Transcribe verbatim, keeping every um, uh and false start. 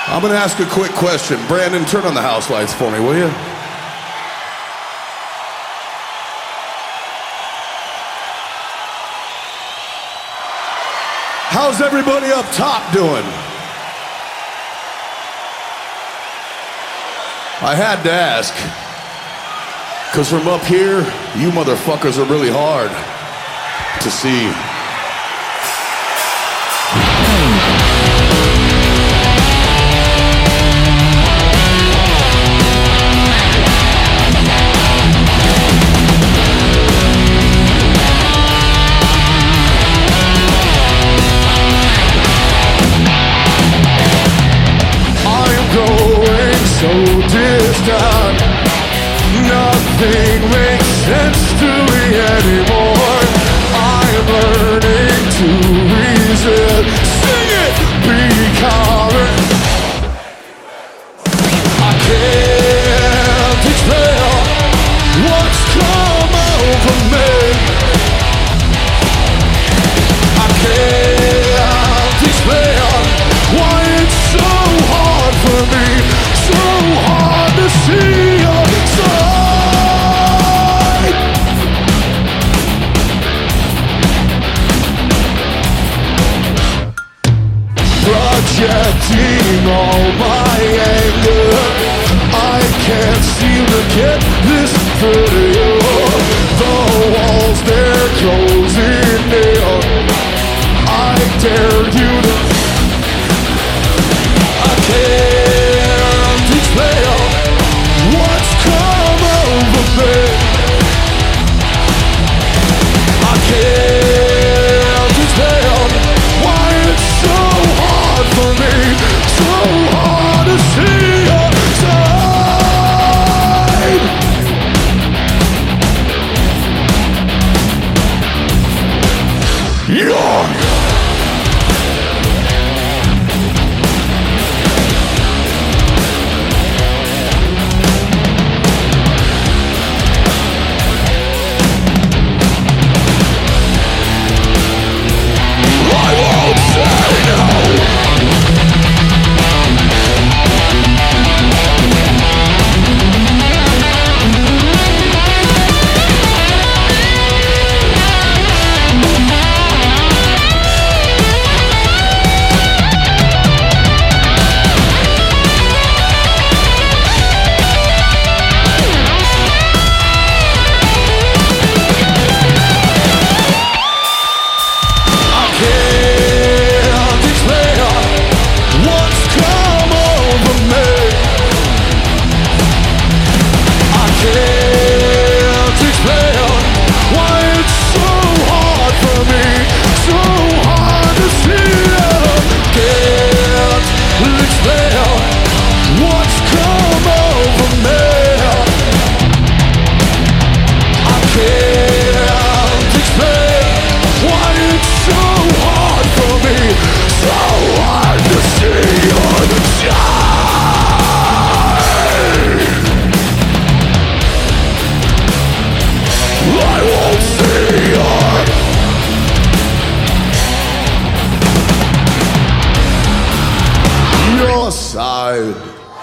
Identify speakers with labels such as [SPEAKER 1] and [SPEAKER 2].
[SPEAKER 1] I'm gonna ask a quick question. Brandon, turn on the house lights for me, will you? How's everybody up top doing? I had to ask, because from up here, you motherfuckers are really hard to see.
[SPEAKER 2] So distant, nothing makes sense to me anymore. I'm learning to resist. Sing it, becoming. I can't explain what's come over me. I can't explain why it's so hard for me. So hard to see your side. Projecting all my anger, I can't seem to get this through to you. The walls, they're closing in. I dare you to. I can't explain what's come over me. I can't explain why it's so hard for me, so hard to see.